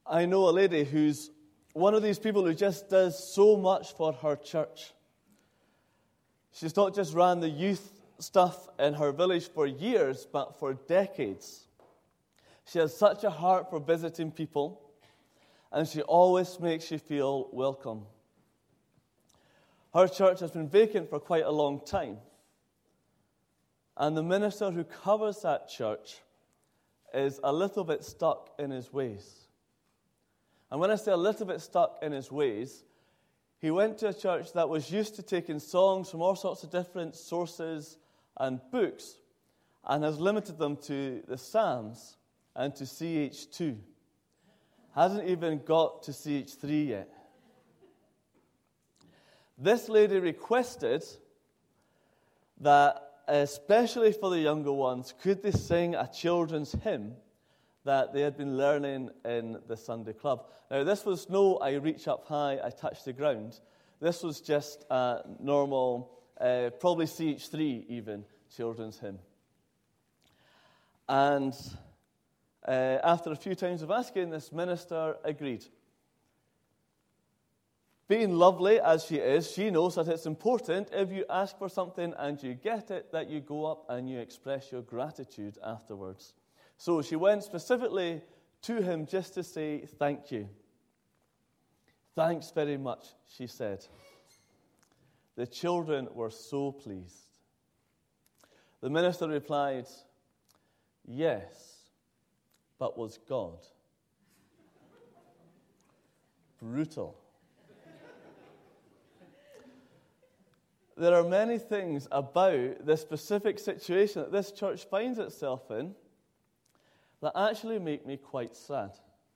I know a lady who's one of these people who just does so much for her church. She's not just ran the youth stuff in her village for years, but for decades. She has such a heart for visiting people, and she always makes you feel welcome. Her church has been vacant for quite a long time, and the minister who covers that church is a little bit stuck in his ways. And when I say a little bit stuck in his ways, he went to a church that was used to taking songs from all sorts of different sources and books and has limited them to the Psalms and to CH2. Hasn't even got to CH3 yet. This lady requested that, especially for the younger ones, could they sing a children's hymn that they had been learning in the Sunday club. Now, this was no I reach up high, I touch the ground. This was just a normal, probably CH3 even, children's hymn. And after a few times of asking, this minister agreed. Being lovely as she is, she knows that it's important if you ask for something and you get it, that you go up and you express your gratitude afterwards. So she went specifically to him just to say thank you. Thanks very much, she said. The children were so pleased. The minister replied, yes, but was God brutal? There are many things about the specific situation that this church finds itself in that actually make me quite sad.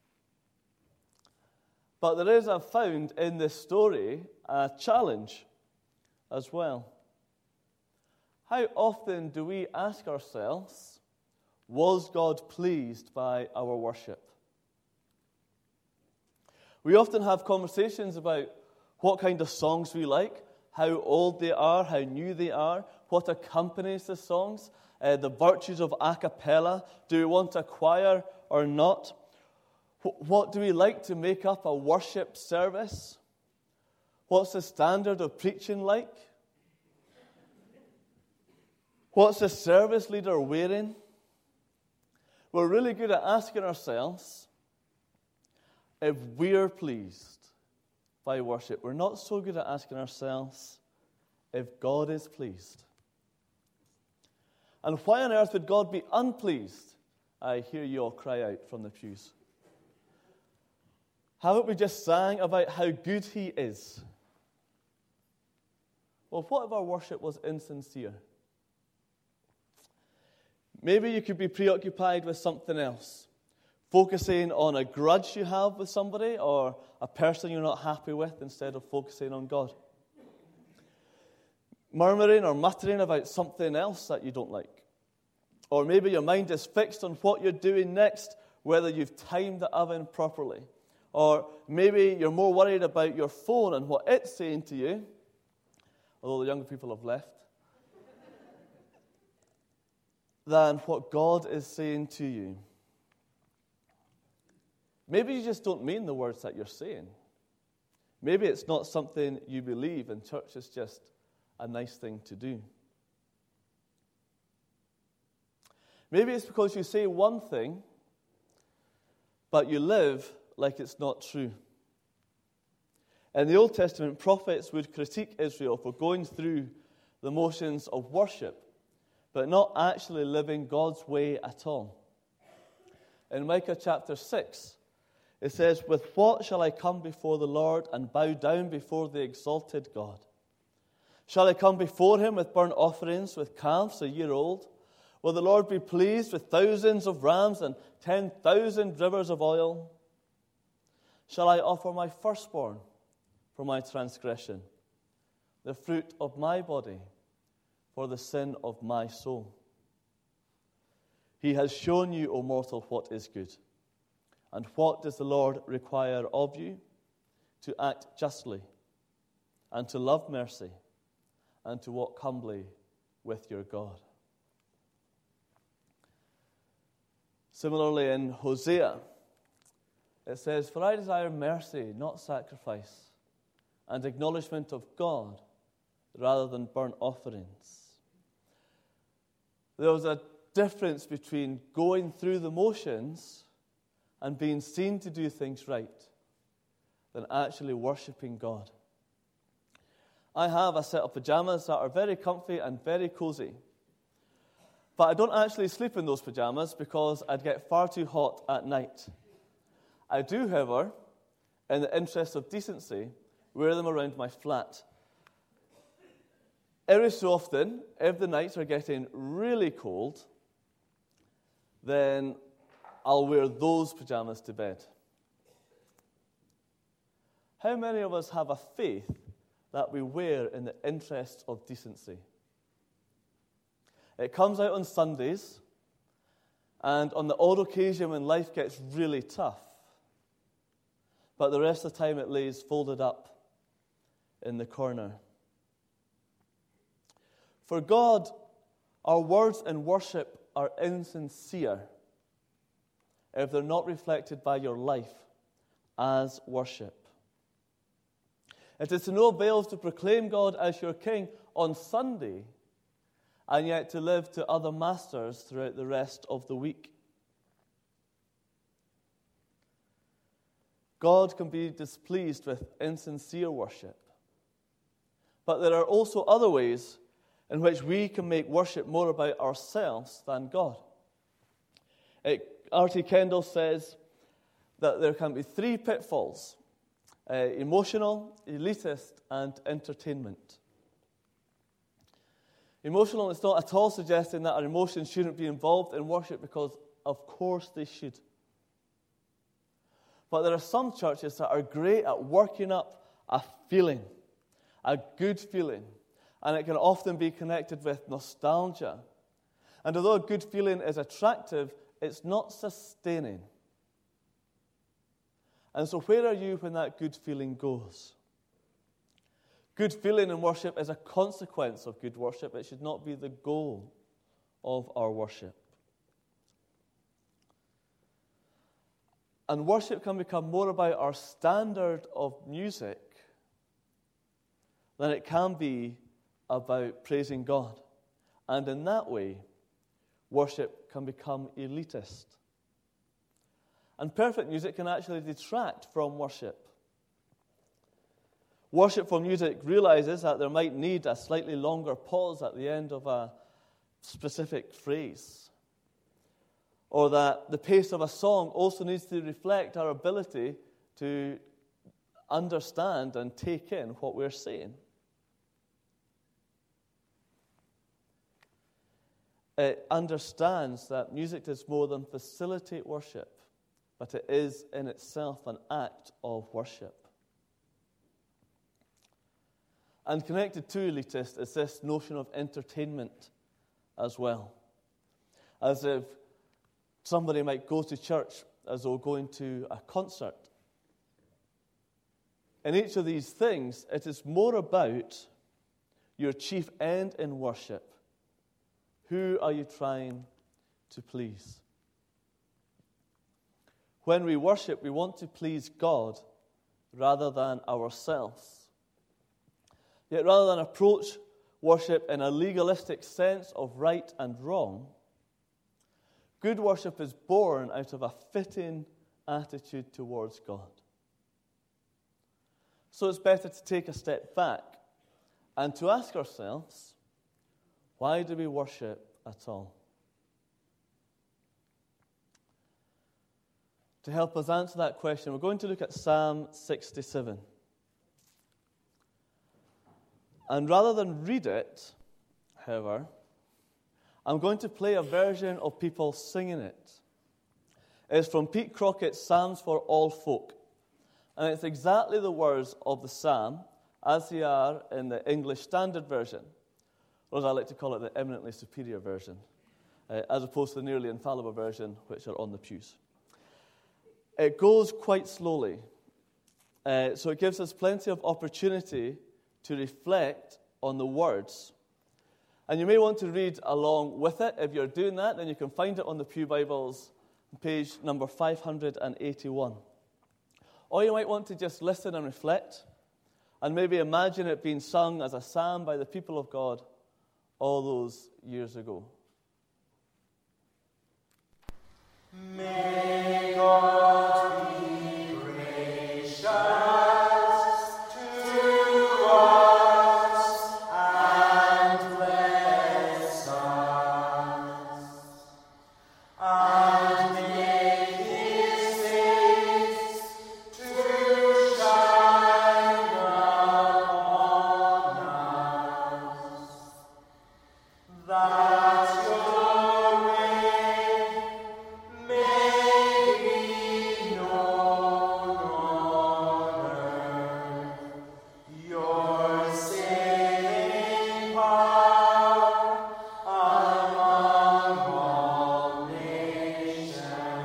But there is, I've found in this story, a challenge as well. How often do we ask ourselves, was God pleased by our worship? We often have conversations about what kind of songs we like, how old they are, how new they are, what accompanies the songs, the virtues of a cappella. Do we want a choir or not? What do we like to make up a worship service? What's the standard of preaching like? What's the service leader wearing? We're really good at asking ourselves if we're pleased by worship. We're not so good at asking ourselves if God is pleased. And why on earth would God be unpleased? I hear you all cry out from the pews. Haven't we just sang about how good He is? Well, what if our worship was insincere? Maybe you could be preoccupied with something else, focusing on a grudge you have with somebody or a person you're not happy with instead of focusing on God. Murmuring or muttering about something else that you don't like. Or maybe your mind is fixed on what you're doing next, whether you've timed the oven properly. Or maybe you're more worried about your phone and what it's saying to you, although the younger people have left, than what God is saying to you. Maybe you just don't mean the words that you're saying. Maybe it's not something you believe, and church is just a nice thing to do. Maybe it's because you say one thing, but you live like it's not true. In the Old Testament, prophets would critique Israel for going through the motions of worship, but not actually living God's way at all. In Micah chapter 6, it says, "With what shall I come before the Lord and bow down before the exalted God? Shall I come before Him with burnt offerings, with calves a year old? Will the Lord be pleased with thousands of rams and 10,000 rivers of oil? Shall I offer my firstborn for my transgression, the fruit of my body for the sin of my soul? He has shown you, O mortal, what is good. And what does the Lord require of you? To act justly, and to love mercy, and to walk humbly with your God." Similarly, in Hosea, It says, "For I desire mercy, not sacrifice, and acknowledgement of God, rather than burnt offerings." There was a difference between going through the motions and being seen to do things right than actually worshipping God. I have a set of pajamas that are very comfy and very cozy. But I don't actually sleep in those pajamas because I'd get far too hot at night. I do, however, in the interest of decency, wear them around my flat. Every so often, if the nights are getting really cold, then I'll wear those pajamas to bed. How many of us have a faith that we wear in the interest of decency? It comes out on Sundays and on the odd occasion when life gets really tough. But the rest of the time it lays folded up in the corner. For God, our words in worship are insincere if they're not reflected by your life as worship. It is to no avail to proclaim God as your King on Sunday and yet to live to other masters throughout the rest of the week. God can be displeased with insincere worship. But there are also other ways in which we can make worship more about ourselves than God. R.T. Kendall says that there can be three pitfalls: emotional, elitist, and entertainment. Emotional is not at all suggesting that our emotions shouldn't be involved in worship, because of course they should. But there are some churches that are great at working up a feeling, a good feeling, and it can often be connected with nostalgia. And although a good feeling is attractive, it's not sustaining. And so where are you when that good feeling goes? Good feeling in worship is a consequence of good worship. It should not be the goal of our worship. And worship can become more about our standard of music than it can be about praising God. And in that way, worship can become elitist. And perfect music can actually detract from worship. Worshipful music realizes that there might need a slightly longer pause at the end of a specific phrase, or that the pace of a song also needs to reflect our ability to understand and take in what we're saying. It understands that music does more than facilitate worship, but it is in itself an act of worship. And connected to elitist is this notion of entertainment as well. As if somebody might go to church as though going to a concert. In each of these things, it is more about your chief end in worship. Who are you trying to please? When we worship, we want to please God rather than ourselves. Yet rather than approach worship in a legalistic sense of right and wrong, good worship is born out of a fitting attitude towards God. So it's better to take a step back and to ask ourselves, why do we worship at all? To help us answer that question, we're going to look at Psalm 67. And rather than read it, however, I'm going to play a version of people singing it. It's from Pete Crockett's Psalms for All Folk. And it's exactly the words of the psalm as they are in the English Standard Version, or as I like to call it, the eminently superior version, as opposed to the nearly infallible version, which are on the pews. It goes quite slowly, so it gives us plenty of opportunity to reflect on the words. And you may want to read along with it. If you're doing that, then you can find it on the Pew Bibles, page number 581. Or you might want to just listen and reflect, and maybe imagine it being sung as a psalm by the people of God all those years ago. May God be gracious to us and bless us, and make His face to shine upon us, that your way may be known on earth, your saving power among all nations.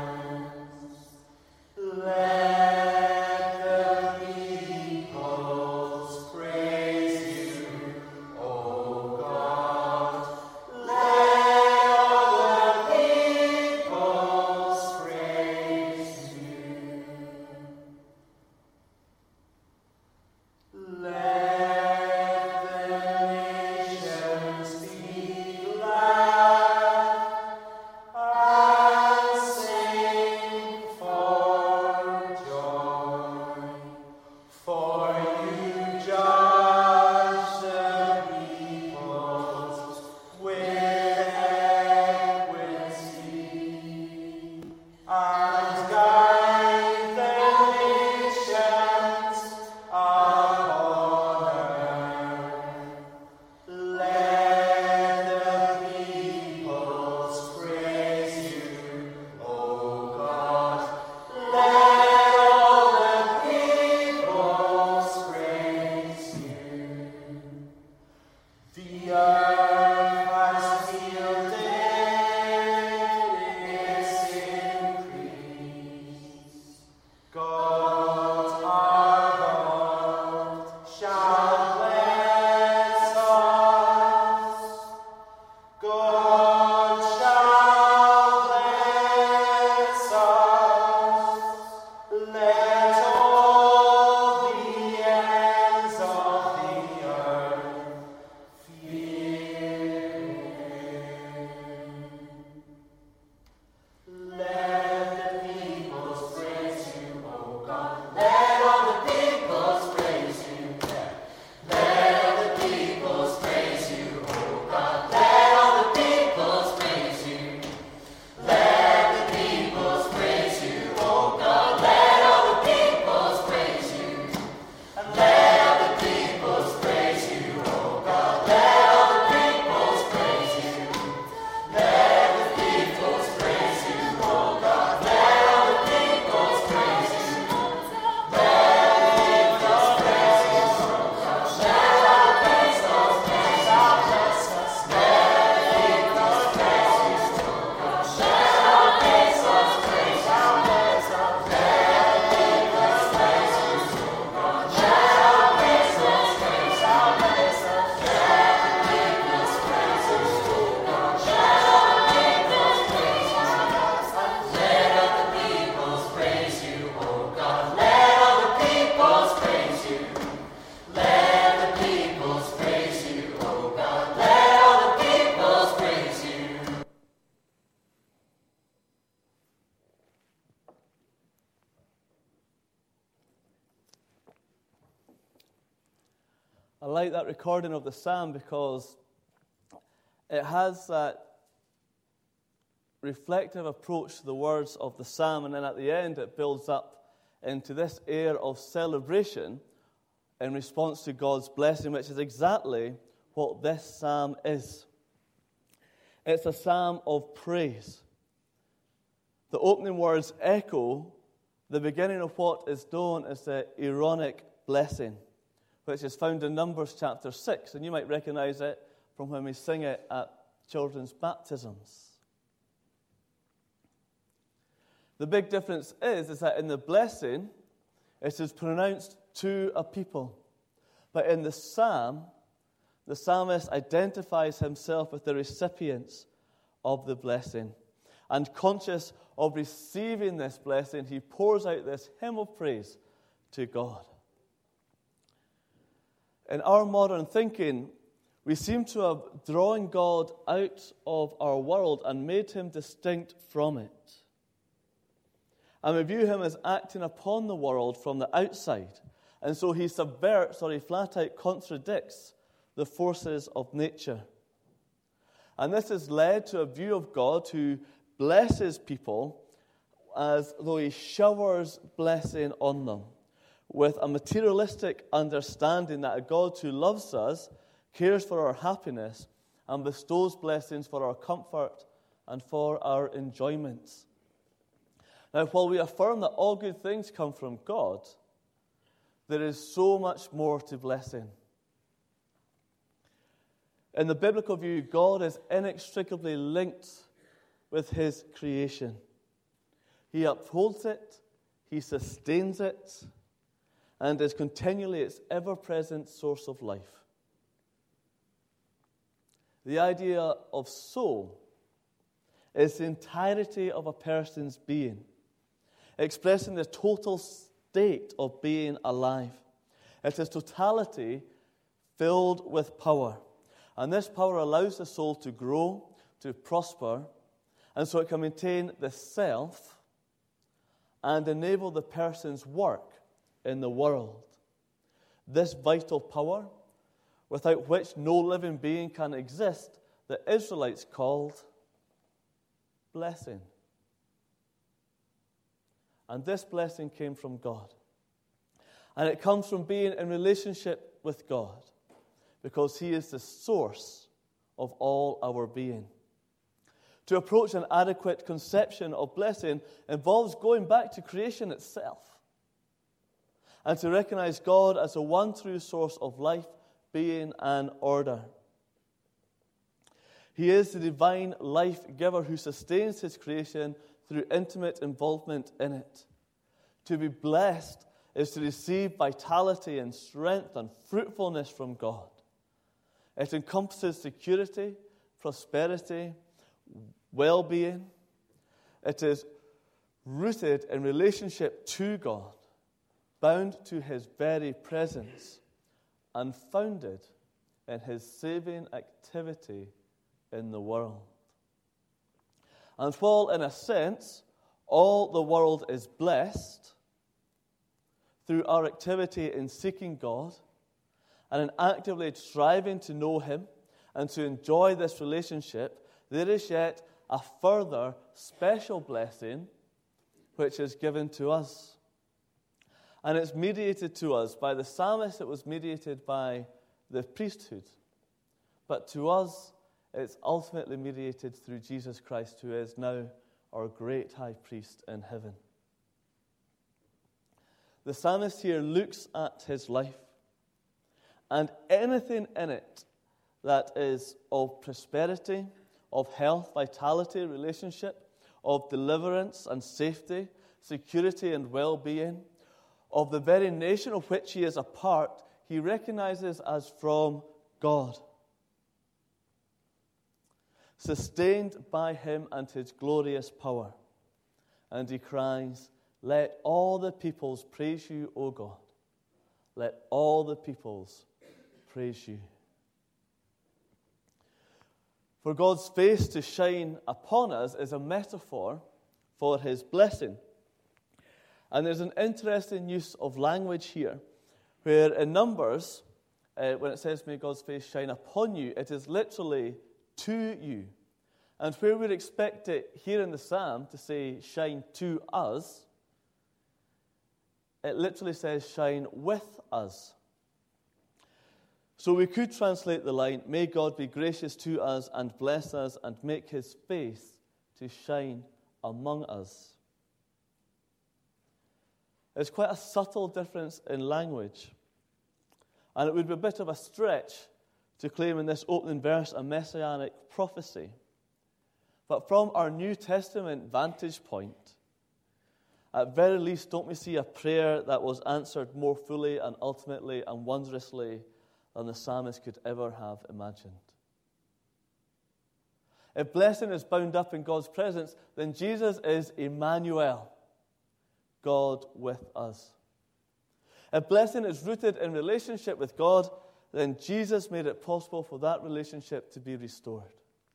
Let the peoples praise you, O God. Let all the peoples praise you. Let the nations be glad and sing for joy, for you judge the peoples with equity, and guide the nations upon earth. Let the peoples praise you, O God. Let all the peoples praise you. The earth has yielded its increase. God our God shall bless us. God shall bless us. Let all the ends of the earth fear Him. Let the peoples praise you, O God. Let all the peoples praise you. Let all the peoples praise you, O God. Let all the peoples praise you. Let the peoples praise you, O God. Let all the peoples praise you. And let all the peoples praise you, O God. Let all the peoples praise you. Let the peoples praise you, O God. Let all the peoples praise you. Let the peoples praise you, O God. Let all the peoples praise you. Bless us. Let the peoples praise you, O God. Let all the peoples praise you. Bless us. Let the peoples praise you, O God. Let all the peoples praise you. Bless us. Let the peoples praise you, O God. Let all the peoples praise you. Let all the peoples praise you, O God. Let all the peoples praise you. Let the peoples praise you, O God. Let all the peoples praise you. I like that recording of the psalm because it has that reflective approach to the words of the psalm, and then at the end it builds up into this air of celebration in response to God's blessing, which is exactly what this psalm is. It's a psalm of praise. The opening words echo the beginning of what is known as the Aaronic blessing, which is found in Numbers chapter 6, and you might recognize it from when we sing it at children's baptisms. The big difference is that in the blessing, it is pronounced to a people. But in the psalm, the psalmist identifies himself with the recipients of the blessing. And conscious of receiving this blessing, he pours out this hymn of praise to God. In our modern thinking, we seem to have drawn God out of our world and made him distinct from it. And we view him as acting upon the world from the outside. And so he subverts, or he flat out contradicts, the forces of nature. And this has led to a view of God who blesses people as though he showers blessing on them, with a materialistic understanding that a God who loves us, cares for our happiness, and bestows blessings for our comfort and for our enjoyments. Now, while we affirm that all good things come from God, there is so much more to blessing. In the biblical view, God is inextricably linked with his creation. He upholds it, he sustains it, and is continually its ever-present source of life. The idea of soul is the entirety of a person's being, expressing the total state of being alive. It is totality filled with power. And this power allows the soul to grow, to prosper, and so it can maintain the self and enable the person's work in the world. This vital power, without which no living being can exist, the Israelites called blessing. And this blessing came from God. And it comes from being in relationship with God, because he is the source of all our being. To approach an adequate conception of blessing involves going back to creation itself, and to recognize God as the one true source of life, being, and order. He is the divine life giver who sustains his creation through intimate involvement in it. To be blessed is to receive vitality and strength and fruitfulness from God. It encompasses security, prosperity, well-being. It is rooted in relationship to God, bound to his very presence, and founded in his saving activity in the world. And while, in a sense, all the world is blessed, through our activity in seeking God and in actively striving to know him and to enjoy this relationship, there is yet a further special blessing which is given to us. And it's mediated to us by the psalmist. It was mediated by the priesthood. But to us, it's ultimately mediated through Jesus Christ, who is now our great high priest in heaven. The psalmist here looks at his life, and anything in it that is of prosperity, of health, vitality, relationship, of deliverance and safety, security and well-being, of the very nation of which he is a part, he recognizes as from God, sustained by him and his glorious power. And he cries, "Let all the peoples praise you, O God. Let all the peoples praise you." For God's face to shine upon us is a metaphor for his blessing. And there's an interesting use of language here, where in Numbers, when it says, "May God's face shine upon you," it is literally to you. And where we'd expect it here in the psalm to say, "shine to us," it literally says, "shine with us." So we could translate the line, "May God be gracious to us and bless us and make his face to shine among us." It's quite a subtle difference in language. And it would be a bit of a stretch to claim in this opening verse a messianic prophecy. But from our New Testament vantage point, at very least, don't we see a prayer that was answered more fully and ultimately and wondrously than the psalmist could ever have imagined. If blessing is bound up in God's presence, then Jesus is Emmanuel, God with us. If blessing is rooted in relationship with God, then Jesus made it possible for that relationship to be restored.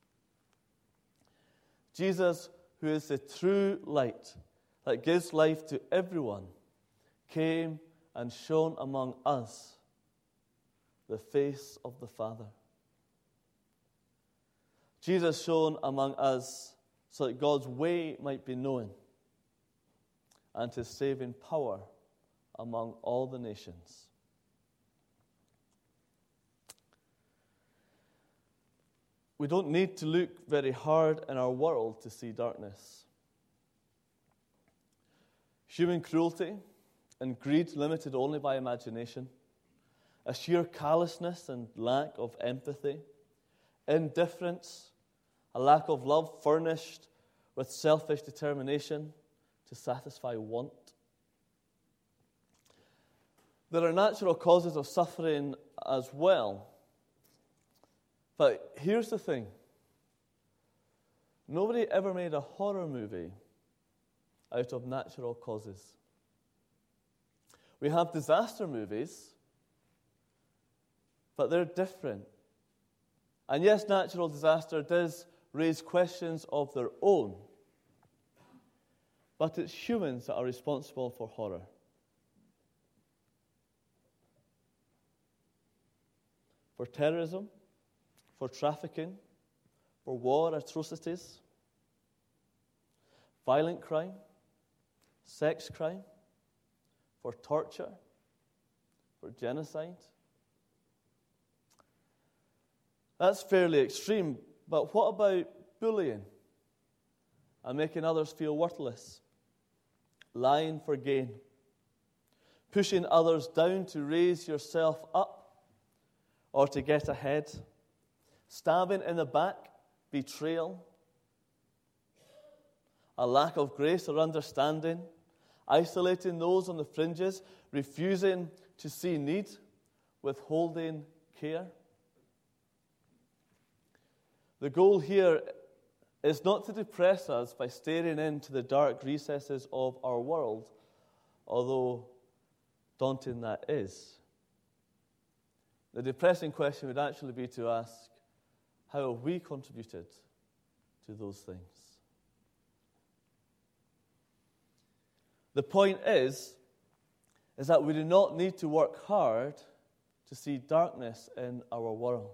Jesus, who is the true light that gives life to everyone, came and shone among us the face of the Father. Jesus shone among us so that God's way might be known and His saving power among all the nations. We don't need to look very hard in our world to see darkness. Human cruelty and greed limited only by imagination, a sheer callousness and lack of empathy, indifference, a lack of love furnished with selfish determination to satisfy want. There are natural causes of suffering as well. But here's the thing. Nobody ever made a horror movie out of natural causes. We have disaster movies, but they're different. And yes, natural disaster does raise questions of their own, but it's humans that are responsible for horror. For terrorism, for trafficking, for war atrocities, violent crime, sex crime, for torture, for genocide. That's fairly extreme, but what about bullying and making others feel worthless, lying for gain, pushing others down to raise yourself up or to get ahead, stabbing in the back, betrayal, a lack of grace or understanding, isolating those on the fringes, refusing to see need, withholding care. The goal here is not to depress us by staring into the dark recesses of our world, although daunting that is. The depressing question would actually be to ask, how have we contributed to those things? The point is that we do not need to work hard to see darkness in our world.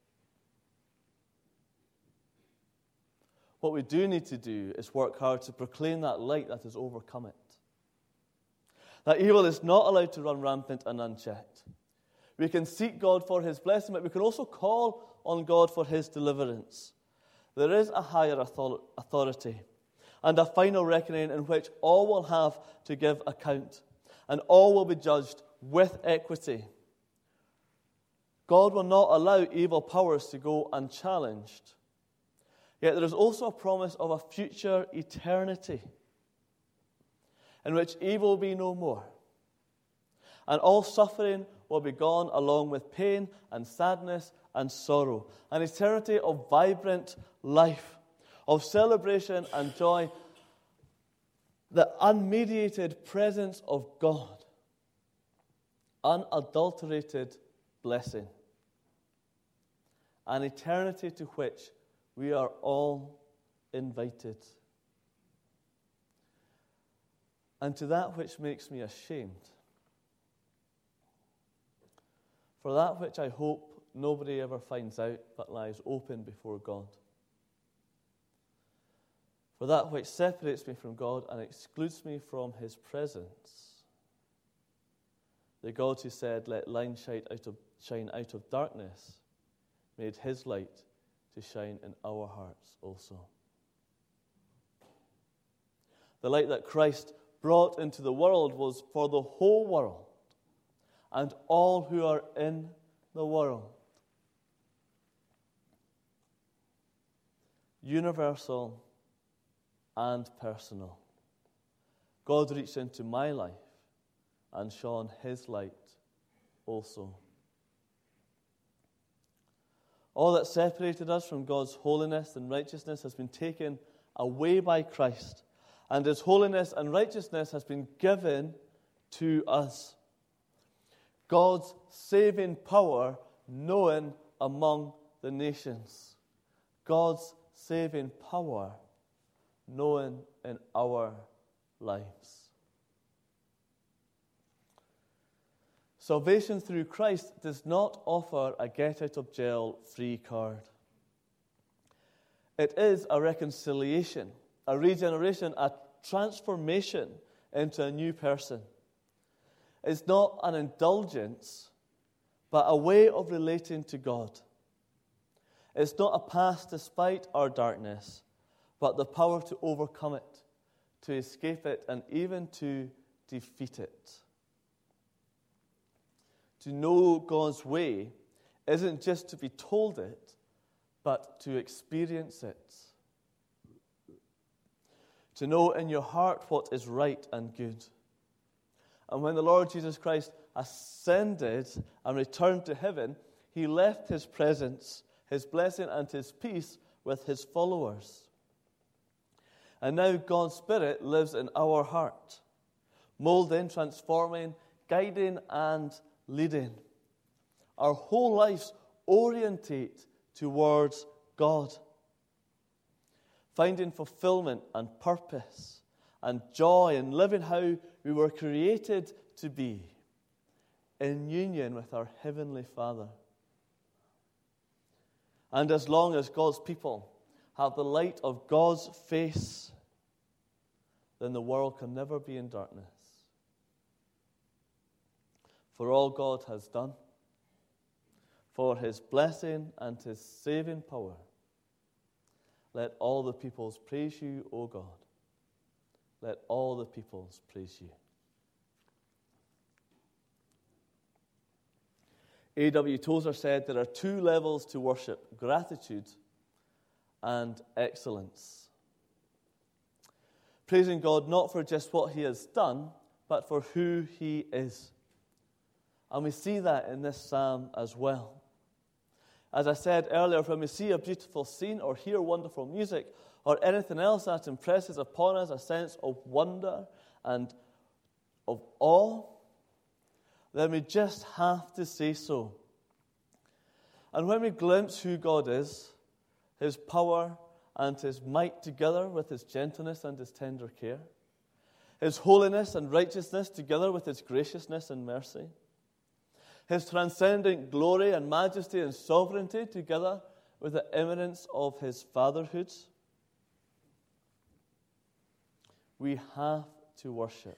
What we do need to do is work hard to proclaim that light that has overcome it. That evil is not allowed to run rampant and unchecked. We can seek God for His blessing, but we can also call on God for His deliverance. There is a higher authority and a final reckoning in which all will have to give account, and all will be judged with equity. God will not allow evil powers to go unchallenged. Yet there is also a promise of a future eternity in which evil will be no more, and all suffering will be gone along with pain and sadness and sorrow. An eternity of vibrant life, of celebration and joy, the unmediated presence of God, unadulterated blessing, an eternity to which we are all invited. And to that which makes me ashamed, for that which I hope nobody ever finds out but lies open before God, for that which separates me from God and excludes me from His presence. The God who said, "Let light shine out of darkness," made His light to shine in our hearts also. The light that Christ brought into the world was for the whole world and all who are in the world. Universal and personal. God reached into my life and shone His light also. All that separated us from God's holiness and righteousness has been taken away by Christ, and His holiness and righteousness has been given to us. God's saving power known among the nations. God's saving power known in our lives. Salvation through Christ does not offer a get-out-of-jail-free card. It is a reconciliation, a regeneration, a transformation into a new person. It's not an indulgence, but a way of relating to God. It's not a path despite our darkness, but the power to overcome it, to escape it, and even to defeat it. To know God's way isn't just to be told it, but to experience it. To know in your heart what is right and good. And when the Lord Jesus Christ ascended and returned to heaven, he left his presence, his blessing, and his peace with his followers. And now God's Spirit lives in our heart, molding, transforming, guiding, and leading. Our whole lives orientate towards God, finding fulfillment and purpose and joy in living how we were created to be, in union with our Heavenly Father. And as long as God's people have the light of God's face, then the world can never be in darkness. For all God has done, for his blessing and his saving power, let all the peoples praise you, O God. Let all the peoples praise you. A.W. Tozer said there are two levels to worship: gratitude and excellence. Praising God not for just what he has done, but for who he is. And we see that in this psalm as well. As I said earlier, when we see a beautiful scene or hear wonderful music or anything else that impresses upon us a sense of wonder and of awe, then we just have to say so. And when we glimpse who God is, his power and his might together with his gentleness and his tender care, his holiness and righteousness together with his graciousness and mercy, his transcendent glory and majesty and sovereignty together with the eminence of his fatherhood, we have to worship.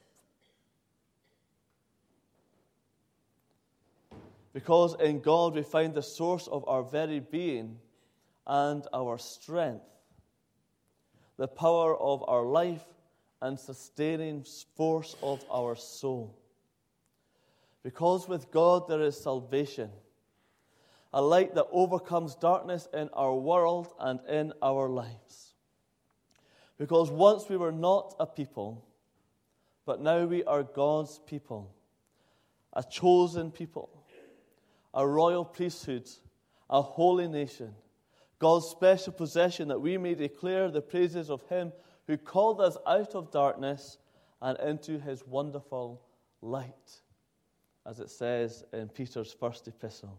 Because in God we find the source of our very being and our strength, the power of our life and sustaining force of our soul. Because with God there is salvation, a light that overcomes darkness in our world and in our lives. Because once we were not a people, but now we are God's people, a chosen people, a royal priesthood, a holy nation, God's special possession, that we may declare the praises of him who called us out of darkness and into his wonderful light, as it says in Peter's first epistle.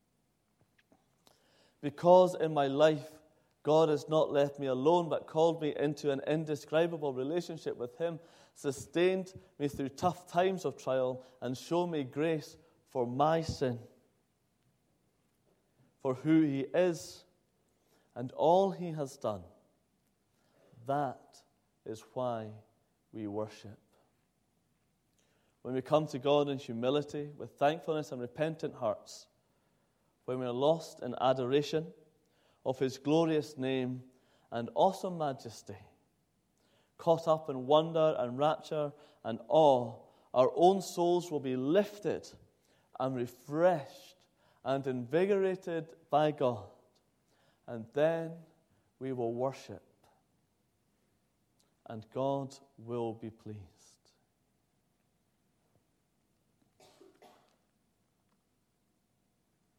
Because in my life God has not left me alone, but called me into an indescribable relationship with him, sustained me through tough times of trial, and shown me grace for my sin, for who he is and all he has done. That is why we worship. When we come to God in humility, with thankfulness and repentant hearts, when we are lost in adoration of his glorious name and awesome majesty, caught up in wonder and rapture and awe, our own souls will be lifted and refreshed and invigorated by God. And then we will worship, and God will be pleased.